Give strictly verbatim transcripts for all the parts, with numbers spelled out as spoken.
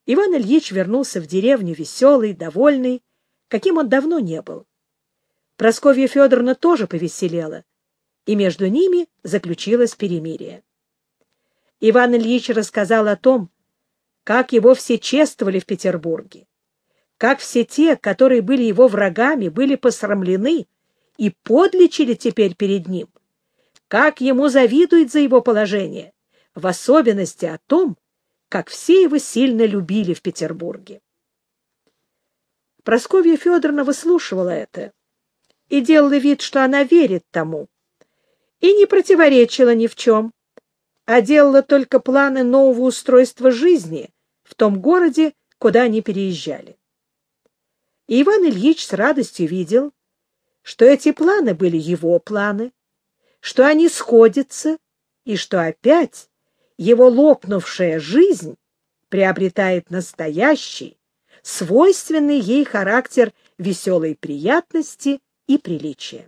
Иван Ильич вернулся в деревню веселый, довольный, каким он давно не был. Прасковья Федоровна тоже повеселела, и между ними заключилось перемирие. Иван Ильич рассказал о том, как его все чествовали в Петербурге, как все те, которые были его врагами, были посрамлены и подличили теперь перед ним, как ему завидуют за его положение, в особенности о том, как все его сильно любили в Петербурге. Прасковья Федоровна выслушивала это и делала вид, что она верит тому, и не противоречила ни в чем, а делала только планы нового устройства жизни в том городе, куда они переезжали. И Иван Ильич с радостью видел, что эти планы были его планы, что они сходятся, и что опять его лопнувшая жизнь приобретает настоящий, свойственный ей характер веселой приятности и приличия.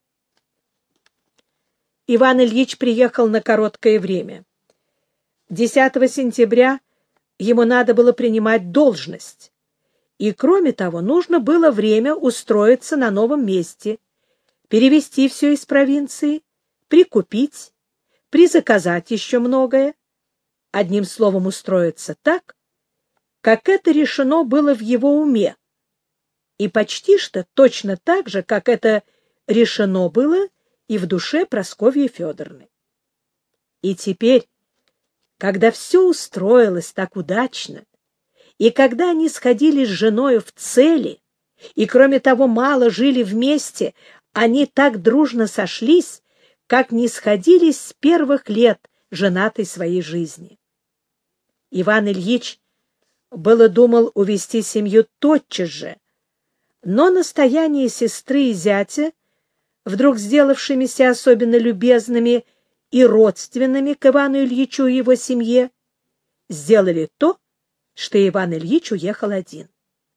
Иван Ильич приехал на короткое время. десятого сентября ему надо было принимать должность, и, кроме того, нужно было время устроиться на новом месте, перевезти все из провинции, прикупить, призаказать еще многое, одним словом, устроиться так, как это решено было в его уме, и почти что точно так же, как это решено было и в душе Прасковьи Федоровны. И теперь, когда все устроилось так удачно, и когда они сходились с женою в цели, и, кроме того, мало жили вместе, они так дружно сошлись, как не сходились с первых лет женатой своей жизни. Иван Ильич было думал увести семью тотчас же, но настояние сестры и зятя, вдруг сделавшимися особенно любезными и родственными к Ивану Ильичу и его семье, сделали то, что Иван Ильич уехал один.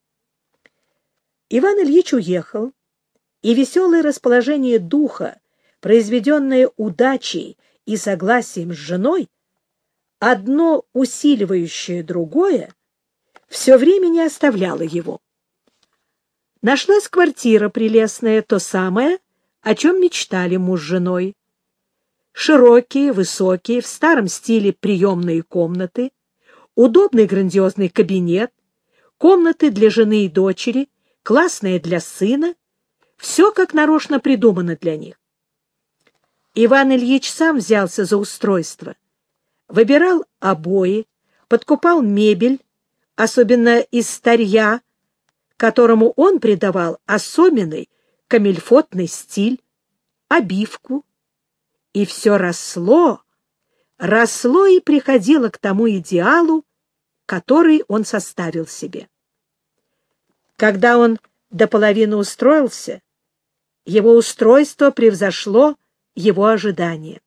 Иван Ильич уехал, и веселое расположение духа, произведенное удачей и согласием с женой, одно усиливающее другое, все время не оставляло его. Нашлась квартира прелестная, то самое, о чем мечтали муж с женой. Широкие, высокие, в старом стиле приемные комнаты, удобный грандиозный кабинет, комнаты для жены и дочери, классные для сына, все как нарочно придумано для них. Иван Ильич сам взялся за устройство, выбирал обои, подкупал мебель, особенно из старья, которому он придавал особенный камельфотный стиль, обивку, и все росло, росло и приходило к тому идеалу, который он составил себе. Когда он до половины устроился, его устройство превзошло его ожидания.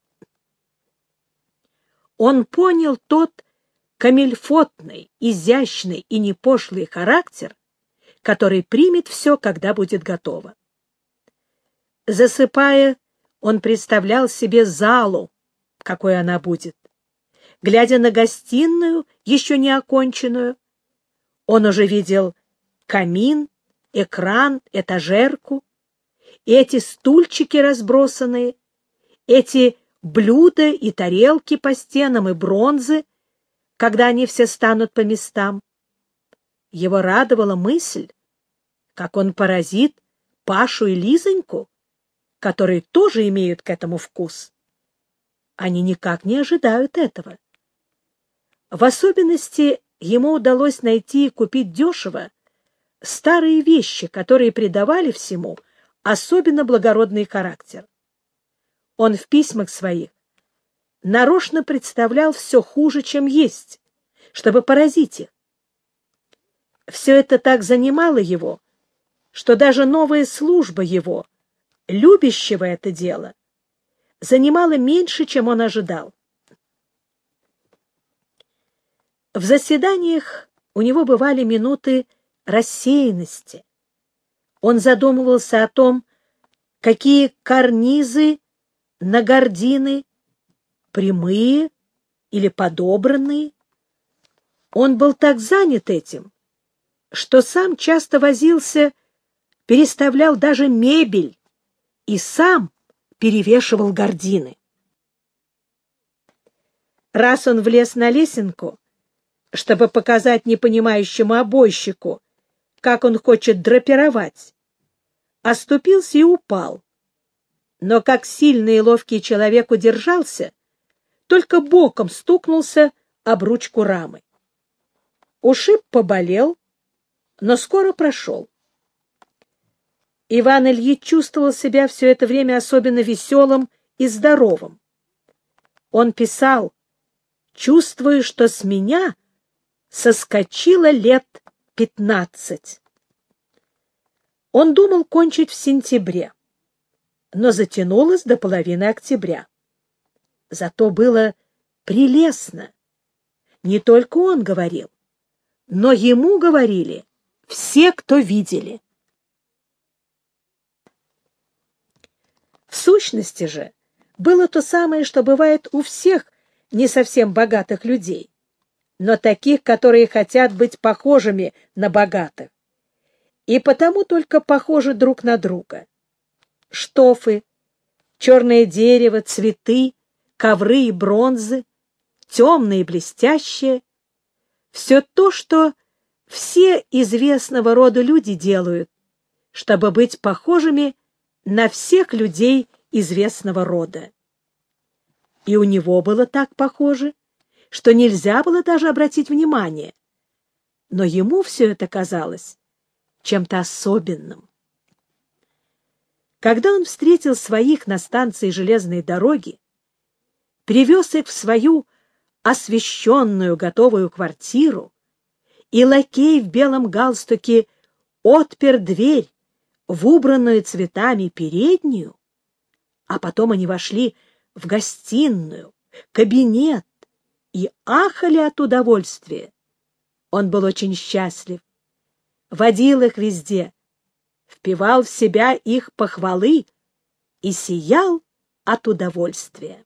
Он понял тот камельфотный, изящный и непошлый характер, который примет все, когда будет готово. Засыпая, он представлял себе залу, какой она будет. Глядя на гостиную, еще не оконченную, он уже видел камин, экран, этажерку, и эти стульчики разбросанные, эти блюда и тарелки по стенам и бронзы, когда они все станут по местам. Его радовала мысль, как он поразит Пашу и Лизоньку, которые тоже имеют к этому вкус. Они никак не ожидают этого. В особенности ему удалось найти и купить дешево старые вещи, которые придавали всему особенно благородный характер. Он в письмах своих нарочно представлял все хуже, чем есть, чтобы поразить их. Все это так занимало его, что даже новая служба его, любящего это дело, занимала меньше, чем он ожидал. В заседаниях у него бывали минуты рассеянности. Он задумывался о том, какие карнизы на гардины, прямые или подобранные, Он был так занят этим, что сам часто возился, переставлял даже мебель и сам перевешивал гардины. Раз он влез на лесенку, чтобы показать непонимающему обойщику, как он хочет драпировать, оступился и упал. Но как сильный и ловкий человек удержался, только боком стукнулся об ручку рамы. Ушиб поболел, но скоро прошел. Иван Ильич чувствовал себя все это время особенно веселым и здоровым. Он писал: «Чувствую, что с меня соскочило лет пятнадцать». Он думал кончить в сентябре, но затянулось до половины октября. Зато было прелестно. Не только он говорил, но ему говорили все, кто видели. В сущности же было то самое, что бывает у всех не совсем богатых людей, но таких, которые хотят быть похожими на богатых, и потому только похожи друг на друга. Штофы, черное дерево, цветы, ковры и бронзы, темные и блестящие — все то, что все известного рода люди делают, чтобы быть похожими на всех людей известного рода. И у него было так похоже, что нельзя было даже обратить внимание, но ему все это казалось чем-то особенным. Когда он встретил своих на станции железной дороги, привез их в свою освещенную готовую квартиру, и лакей в белом галстуке отпер дверь в убранную цветами переднюю, а потом они вошли в гостиную, кабинет и ахали от удовольствия. Он был очень счастлив, водил их везде, впивал в себя их похвалы и сиял от удовольствия.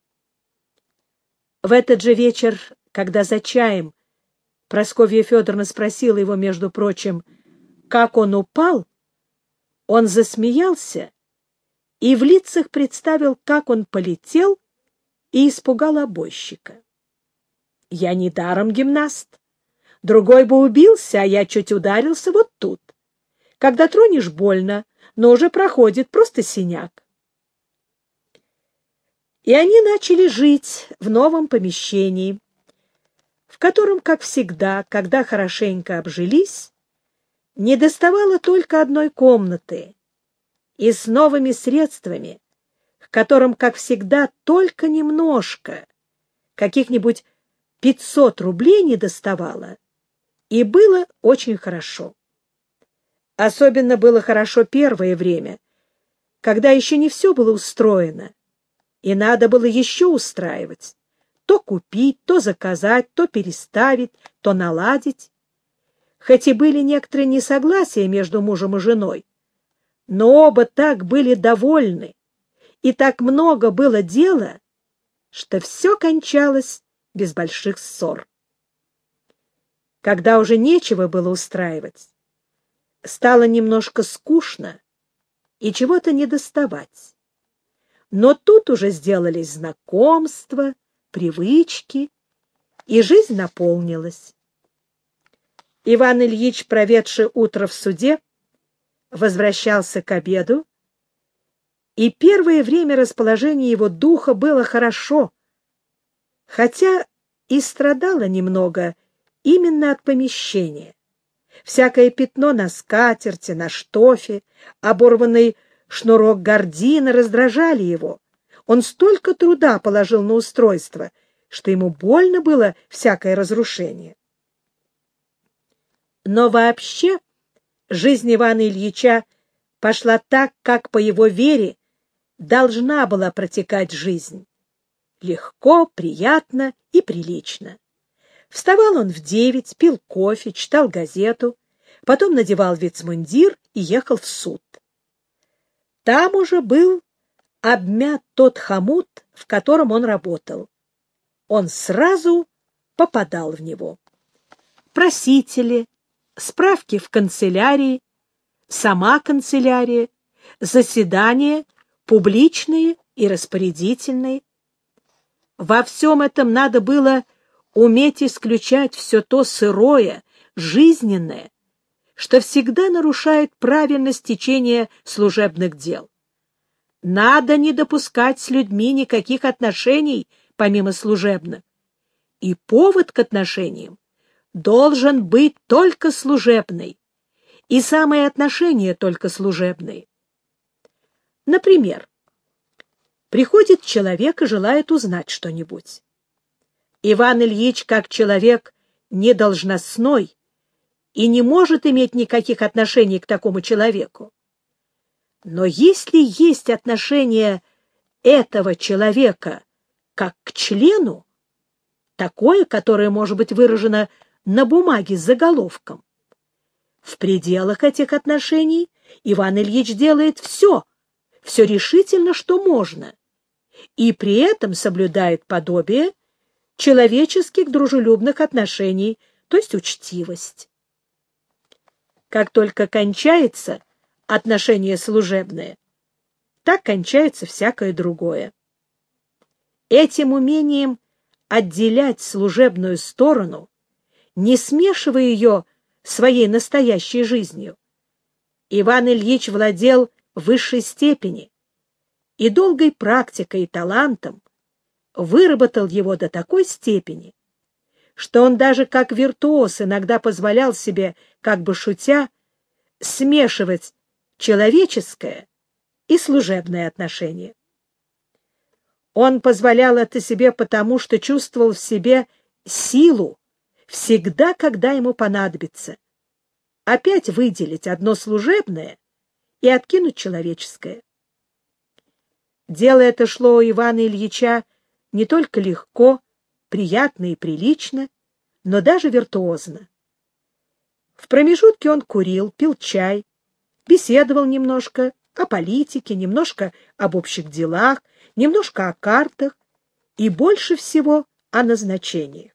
В этот же вечер, когда за чаем Прасковья Федоровна спросила его, между прочим, как он упал, он засмеялся и в лицах представил, как он полетел и испугал обойщика. «Я недаром гимнаст. Другой бы убился, а я чуть ударился вот тут. Когда тронешь, больно, но уже проходит, просто синяк». И они начали жить в новом помещении, в котором, как всегда, когда хорошенько обжились, недоставало только одной комнаты, и с новыми средствами, к которым, как всегда, только немножко, каких-нибудь пятьсот рублей недоставало, и было очень хорошо. Особенно было хорошо первое время, когда еще не все было устроено, и надо было еще устраивать, то купить, то заказать, то переставить, то наладить. Хоть и были некоторые несогласия между мужем и женой, но оба так были довольны, и так много было дела, что все кончалось без больших ссор. Когда уже нечего было устраивать, стало немножко скучно и чего-то недоставать. Но тут уже сделались знакомства, привычки, и жизнь наполнилась. Иван Ильич, проведший утро в суде, возвращался к обеду, и первое время расположение его духа было хорошо, хотя и страдало немного именно от помещения. Всякое пятно на скатерти, на штофе, оборванный шнурок гардины раздражали его. Он столько труда положил на устройство, что ему больно было всякое разрушение. Но вообще жизнь Ивана Ильича пошла так, как по его вере должна была протекать жизнь. Легко, приятно и прилично. Вставал он в девять, пил кофе, читал газету, потом надевал вицмундир и ехал в суд. Там уже был обмят тот хомут, в котором он работал. Он сразу попадал в него. просители, справки в канцелярии, сама канцелярия, заседания, публичные и распорядительные. Во всем этом надо было уметь исключать все то сырое, жизненное, что всегда нарушает правильность течения служебных дел. Надо не допускать с людьми никаких отношений, помимо служебных, и повод к отношениям должен быть только служебный, и самые отношения только служебные. Например, приходит человек и желает узнать что-нибудь. Иван Ильич, как человек недолжностной, и не может иметь никаких отношений к такому человеку. Но если есть отношение этого человека как к члену, такое, которое может быть выражено на бумаге с заголовком, в пределах этих отношений Иван Ильич делает все, все решительно, что можно, и при этом соблюдает подобие человеческих дружелюбных отношений, то есть учтивость. Как только кончается отношение служебное, так кончается всякое другое. Этим умением отделять служебную сторону, не смешивая ее своей настоящей жизнью, Иван Ильич владел в высшей степени и долгой практикой и талантом выработал его до такой степени, что он даже как виртуоз иногда позволял себе, как бы шутя, смешивать человеческое и служебное отношение. Он позволял это себе потому, что чувствовал в себе силу всегда, когда ему понадобится, опять выделить одно служебное и откинуть человеческое. Дело это шло у Ивана Ильича не только легко, приятно и прилично, но даже виртуозно. В промежутке он курил, пил чай, беседовал немножко о политике, немножко об общих делах, немножко о картах и больше всего о назначениях.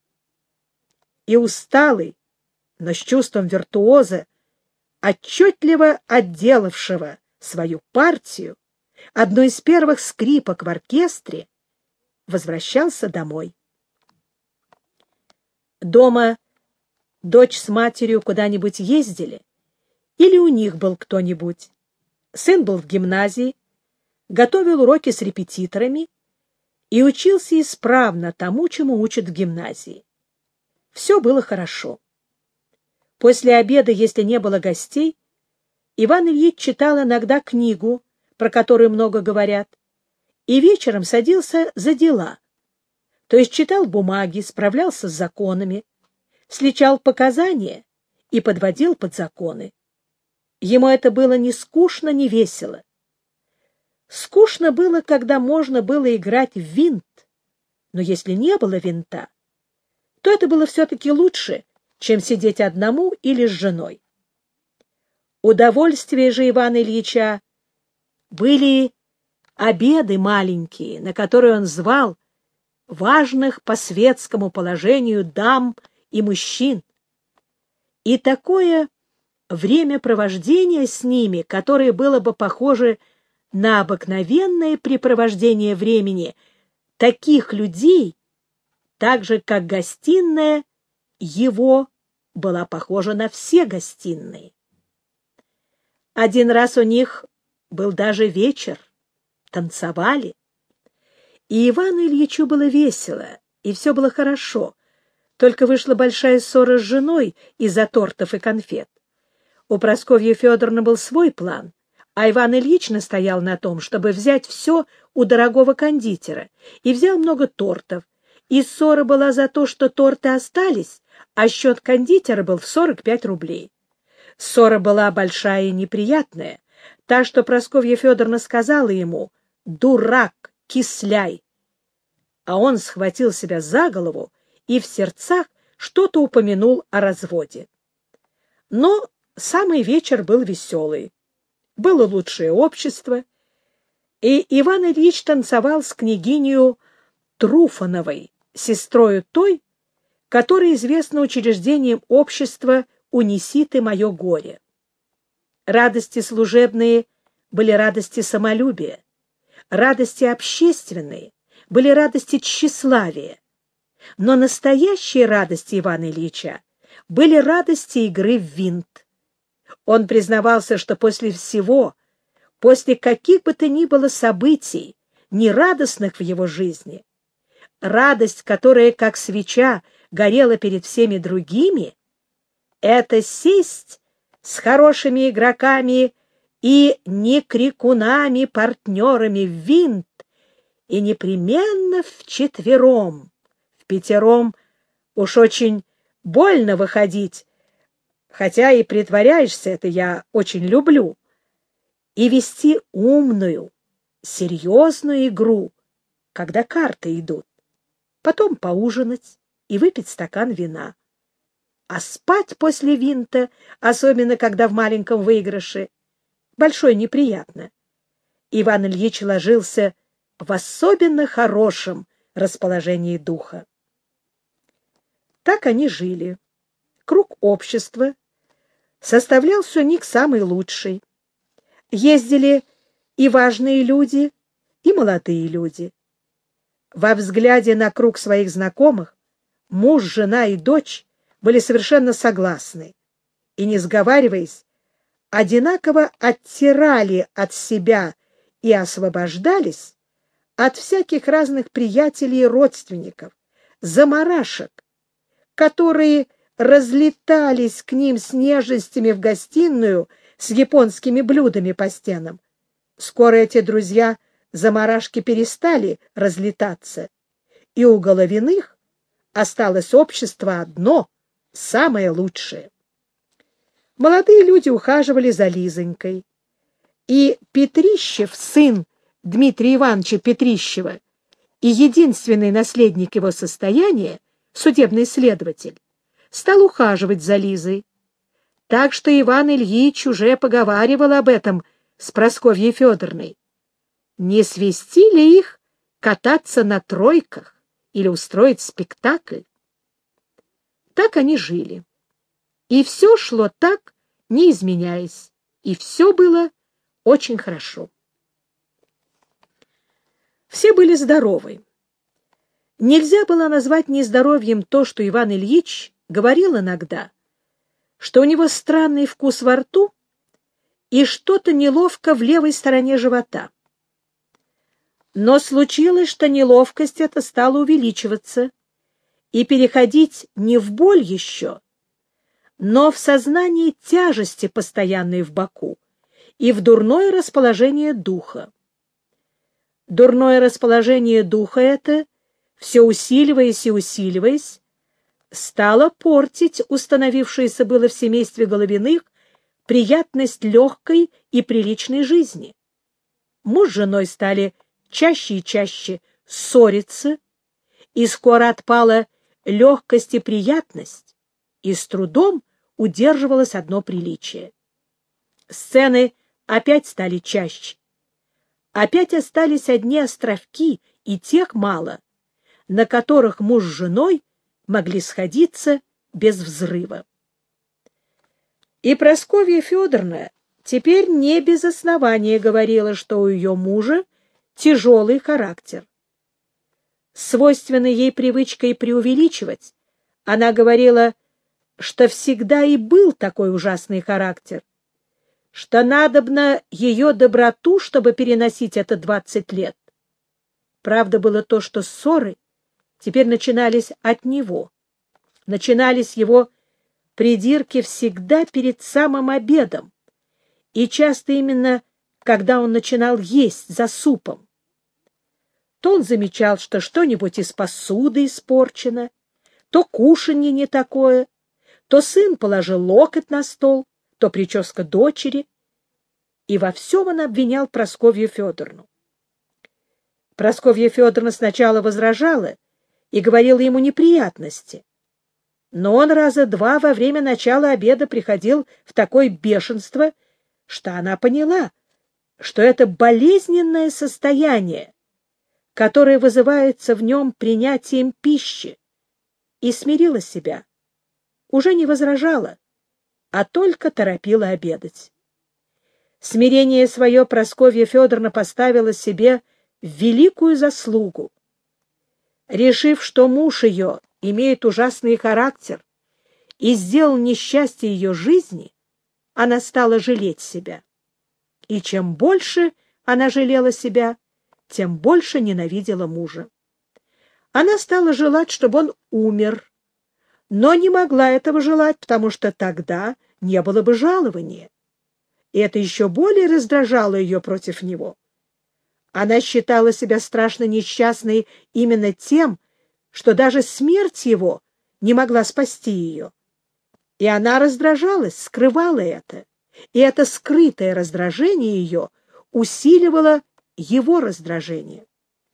И усталый, но с чувством виртуоза, отчетливо отделавшего свою партию, одну из первых скрипок в оркестре, возвращался домой. Дома дочь с матерью куда-нибудь ездили, или у них был кто-нибудь. Сын был в гимназии, готовил уроки с репетиторами и учился исправно тому, чему учат в гимназии. Все было хорошо. После обеда, если не было гостей, Иван Ильич читал иногда книгу, про которую много говорят, и вечером садился за дела, то есть читал бумаги, справлялся с законами, сличал показания и подводил под законы. Ему это было ни скучно, ни весело. Скучно было, когда можно было играть в винт, но если не было винта, то это было все-таки лучше, чем сидеть одному или с женой. Удовольствие же Ивана Ильича были обеды маленькие, на которые он звал важных по светскому положению дам и мужчин. И такое времяпровождение с ними, которое было бы похоже на обыкновенное препровождение времени таких людей, так же, как гостиная его была похожа на все гостиные. Один раз у них был даже вечер, танцевали, и Ивану Ильичу было весело, и все было хорошо, только вышла большая ссора с женой из-за тортов и конфет. У Прасковьи Федоровны был свой план, а Иван Ильич настоял на том, чтобы взять все у дорогого кондитера, и взял много тортов, и ссора была за то, что торты остались, а счет кондитера был в сорок пять рублей. Ссора была большая и неприятная, так что Прасковья Федоровна сказала ему: «Дурак, кисляй!» А он схватил себя за голову и в сердцах что-то упомянул о разводе. Но самый вечер был веселый. Было лучшее общество, и Иван Ильич танцевал с княгинею Труфановой, сестрою той, которое известно учреждением общества «Унеси ты мое горе». Радости служебные были радости самолюбия, радости общественные были радости тщеславия, но настоящие радости Ивана Ильича были радости игры в винт. Он признавался, что после всего, после каких бы то ни было событий, нерадостных в его жизни, радость, которая, как свеча, горела перед всеми другими, это сесть с хорошими игроками и не крикунами, партнерами в винт, и непременно вчетвером, в пятером уж очень больно выходить, хотя и притворяешься, это я очень люблю, и вести умную, серьезную игру, когда карты идут, потом поужинать и выпить стакан вина. А спать после винта, особенно когда в маленьком выигрыше, большой неприятно. Иван Ильич ложился в особенно хорошем расположении духа. Так они жили. Круг общества составлялся у них самый лучший. Ездили и важные люди, и молодые люди. Во взгляде на круг своих знакомых муж, жена и дочь были совершенно согласны и, не сговариваясь, одинаково оттирали от себя и освобождались от всяких разных приятелей и родственников, заморашек, которые разлетались к ним с нежностями в гостиную с японскими блюдами по стенам. Скоро эти друзья заморашки перестали разлетаться, и у Головиных осталось общество одно, самое лучшее. Молодые люди ухаживали за Лизонькой, и Петрищев, сын Дмитрия Ивановича Петрищева и единственный наследник его состояния, судебный следователь, стал ухаживать за Лизой, так что Иван Ильич уже поговаривал об этом с Прасковьей Федоровной. Не свести ли их кататься на тройках или устроить спектакль? Так они жили. И все шло так, не изменяясь, и все было очень хорошо. Все были здоровы. Нельзя было назвать нездоровьем то, что Иван Ильич говорил иногда, что у него странный вкус во рту и что-то неловко в левой стороне живота. Но случилось, что неловкость эта стала увеличиваться и переходить не в боль еще, но в сознание тяжести постоянной в боку и в дурное расположение духа. Дурное расположение духа это, все усиливаясь и усиливаясь, стало портить установившуюся было в семействе Головиных приятность легкой и приличной жизни. Муж с женой стали чаще и чаще ссориться, и скоро отпала легкость и приятность, и с трудом удерживалось одно приличие. Сцены опять стали чаще. Опять остались одни островки, и тех мало, на которых муж с женой могли сходиться без взрыва. И Прасковья Федоровна теперь не без основания говорила, что у ее мужа тяжелый характер. Свойственной ей привычкой преувеличивать, она говорила, что всегда и был такой ужасный характер, что надобно ее доброту, чтобы переносить это двадцать лет. Правда было то, что ссоры теперь начинались от него, начинались его придирки всегда перед самым обедом, и часто именно когда он начинал есть за супом. То он замечал, что что-нибудь из посуды испорчено, то кушанье не такое, то сын положил локоть на стол, то прическа дочери, и во всем он обвинял Прасковью Федоровну. Прасковья Федоровна сначала возражала и говорила ему неприятности, но он раза два во время начала обеда приходил в такое бешенство, что она поняла, что это болезненное состояние, которое вызывается в нем принятием пищи, и смирила себя, уже не возражала, а только торопила обедать. Смирение свое Прасковья Федоровна поставила себе в великую заслугу. Решив, что муж ее имеет ужасный характер и сделал несчастье ее жизни, она стала жалеть себя. И чем больше она жалела себя, тем больше ненавидела мужа. Она стала желать, чтобы он умер, но не могла этого желать, потому что тогда не было бы жалования. И это еще более раздражало ее против него. Она считала себя страшно несчастной именно тем, что даже смерть его не могла спасти ее. И она раздражалась, скрывала это. И это скрытое раздражение ее усиливало его раздражение.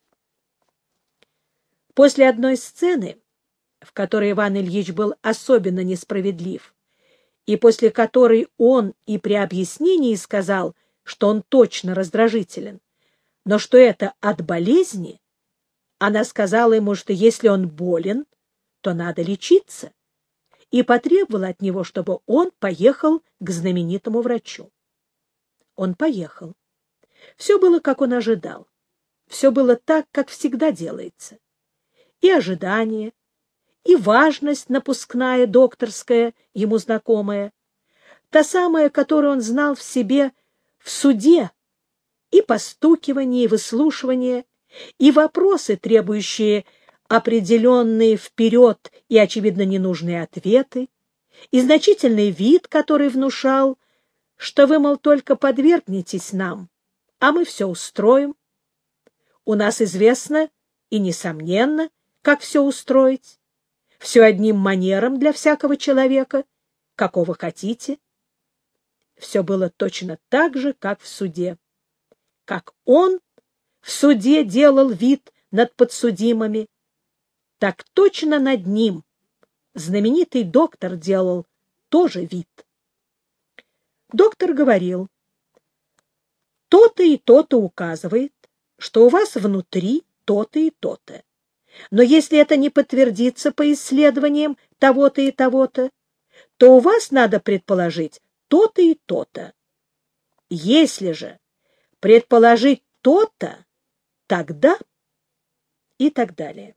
После одной сцены, в которой Иван Ильич был особенно несправедлив, и после которой он и при объяснении сказал, что он точно раздражителен, но что это от болезни, она сказала ему, что если он болен, то надо лечиться, и потребовала от него, чтобы он поехал к знаменитому врачу. Он поехал. Все было, как он ожидал. Все было так, как всегда делается. И ожидание, и важность напускная, докторская, ему знакомая, та самая, которую он знал в себе в суде, и постукивание, и выслушивание, и вопросы, требующие определенные вперед и, очевидно, ненужные ответы, и значительный вид, который внушал, что вы, мол, только подвергнетесь нам, а мы все устроим. У нас известно и несомненно, как все устроить. Все одним манером для всякого человека, какого хотите. Все было точно так же, как в суде. Как он в суде делал вид над подсудимыми, так точно над ним знаменитый доктор делал тоже вид. Доктор говорил: то-то и то-то указывает, что у вас внутри то-то и то-то. Но если это не подтвердится по исследованиям того-то и того-то, то у вас надо предположить то-то и то-то. Если же предположить то-то, тогда и так далее.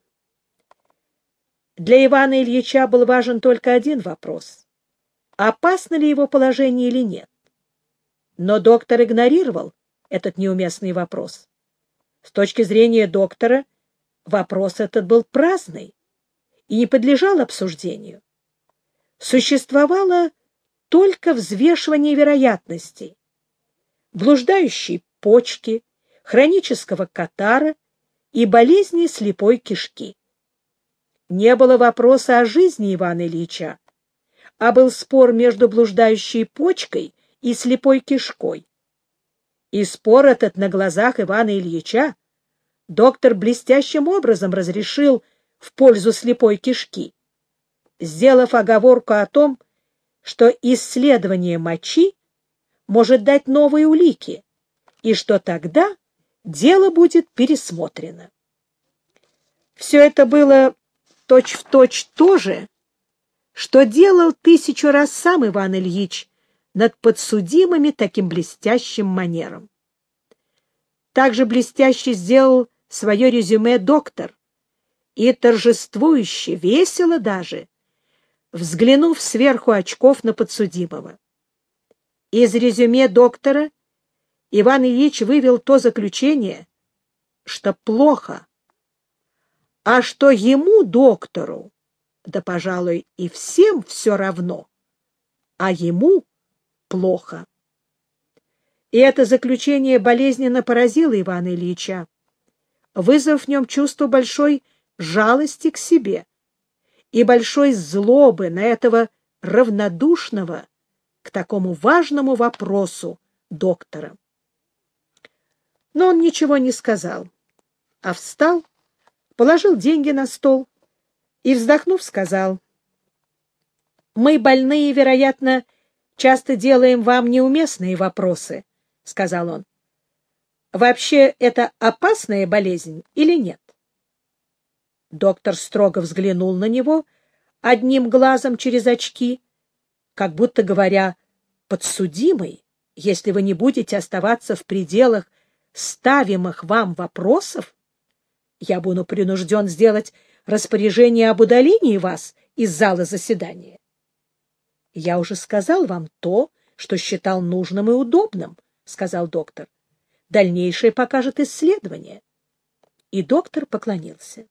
Для Ивана Ильича был важен только один вопрос: опасно ли его положение или нет. Но доктор игнорировал этот неуместный вопрос. С точки зрения доктора, вопрос этот был праздный и не подлежал обсуждению. Существовало только взвешивание вероятностей: блуждающей почки, хронического катара и болезни слепой кишки. Не было вопроса о жизни Ивана Ильича, а был спор между блуждающей почкой и слепой кишкой. И спор этот на глазах Ивана Ильича доктор блестящим образом разрешил в пользу слепой кишки, сделав оговорку о том, что исследование мочи может дать новые улики, и что тогда дело будет пересмотрено. Все это было точь-в-точь то же, что делал тысячу раз сам Иван Ильич над подсудимыми таким блестящим манером. Также блестяще сделал свое резюме доктор, и торжествующе, весело даже, взглянув сверху очков на подсудимого. Из резюме доктора Иван Ильич вывел то заключение, что плохо, а что ему, доктору, да, пожалуй, и всем все равно, а ему плохо. И это заключение болезненно поразило Ивана Ильича, вызвав в нем чувство большой жалости к себе и большой злобы на этого равнодушного к такому важному вопросу доктора. Но он ничего не сказал, а встал, положил деньги на стол и, вздохнув, сказал: «Мы, больные, вероятно, часто делаем вам неуместные вопросы», — сказал он. «Вообще, это опасная болезнь или нет?» Доктор строго взглянул на него, одним глазом через очки, как будто говоря: «Подсудимый, если вы не будете оставаться в пределах ставимых вам вопросов, я буду принужден сделать распоряжение об удалении вас из зала заседания». «Я уже сказал вам то, что считал нужным и удобным», — сказал доктор. «Дальнейшее покажет исследование». И доктор поклонился.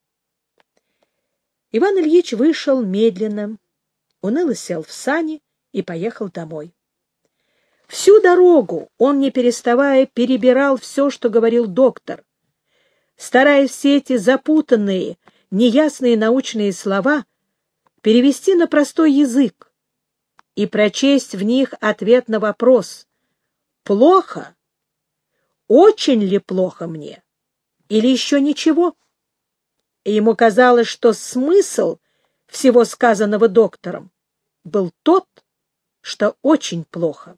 Иван Ильич вышел медленно, уныло сел в сани и поехал домой. Всю дорогу он, не переставая, перебирал все, что говорил доктор, стараясь все эти запутанные, неясные научные слова перевести на простой язык и прочесть в них ответ на вопрос: «Плохо? Очень ли плохо мне? Или еще ничего?» И ему казалось, что смысл всего сказанного доктором был тот, что очень плохо.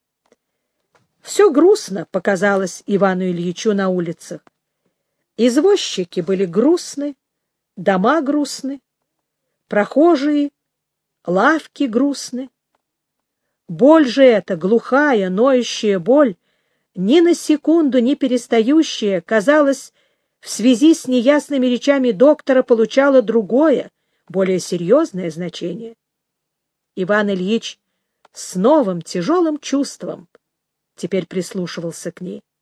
Все грустно показалось Ивану Ильичу на улицах. Извозчики были грустны, дома грустны, прохожие, лавки грустны. Боль же эта, глухая, ноющая боль, ни на секунду не перестающая, казалось, в связи с неясными речами доктора получала другое, более серьезное значение. Иван Ильич с новым тяжелым чувством теперь прислушивался к ней.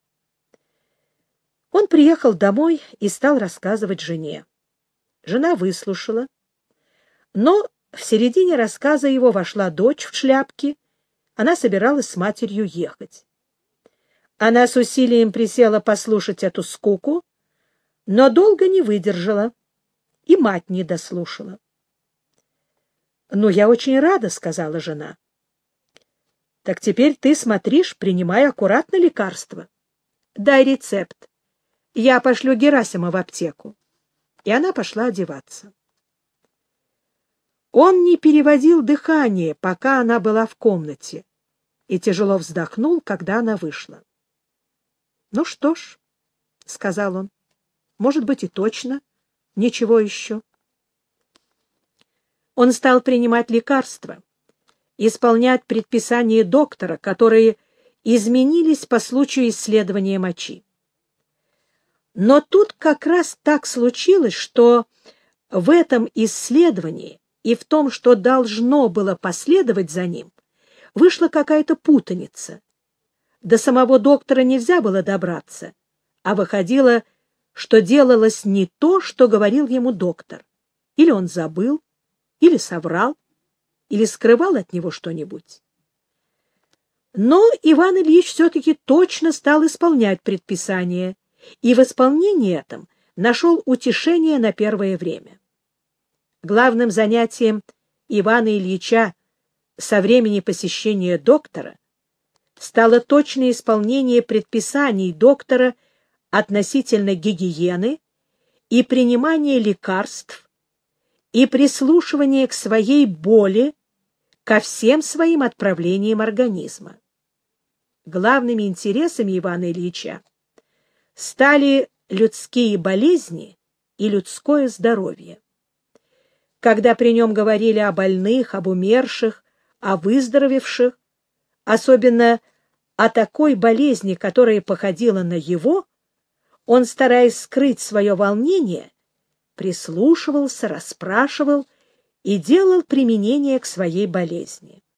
Он приехал домой и стал рассказывать жене. Жена выслушала, но в середине рассказа его вошла дочь в шляпке. Она собиралась с матерью ехать. Она с усилием присела послушать эту скуку, но долго не выдержала, и мать не дослушала. «Ну, я очень рада», — сказала жена. «Так теперь ты смотришь, принимай аккуратно лекарства. Дай рецепт. Я пошлю Герасима в аптеку». И она пошла одеваться. Он не переводил дыхание, пока она была в комнате, и тяжело вздохнул, когда она вышла. «Ну что ж», — сказал он, — «может быть и точно, ничего еще». Он стал принимать лекарства, исполнять предписания доктора, которые изменились по случаю исследования мочи. Но тут как раз так случилось, что в этом исследовании и в том, что должно было последовать за ним, вышла какая-то путаница. До самого доктора нельзя было добраться, а выходило, что делалось не то, что говорил ему доктор. Или он забыл, или соврал, или скрывал от него что-нибудь. Но Иван Ильич все-таки точно стал исполнять предписание, и в исполнении этом нашел утешение на первое время. Главным занятием Ивана Ильича со времени посещения доктора стало точное исполнение предписаний доктора относительно гигиены и принимания лекарств и прислушивание к своей боли, ко всем своим отправлениям организма. Главными интересами Ивана Ильича стали людские болезни и людское здоровье. Когда при нем говорили о больных, об умерших, о выздоровевших, особенно о такой болезни, которая походила на его, он, стараясь скрыть свое волнение, прислушивался, расспрашивал и делал применение к своей болезни.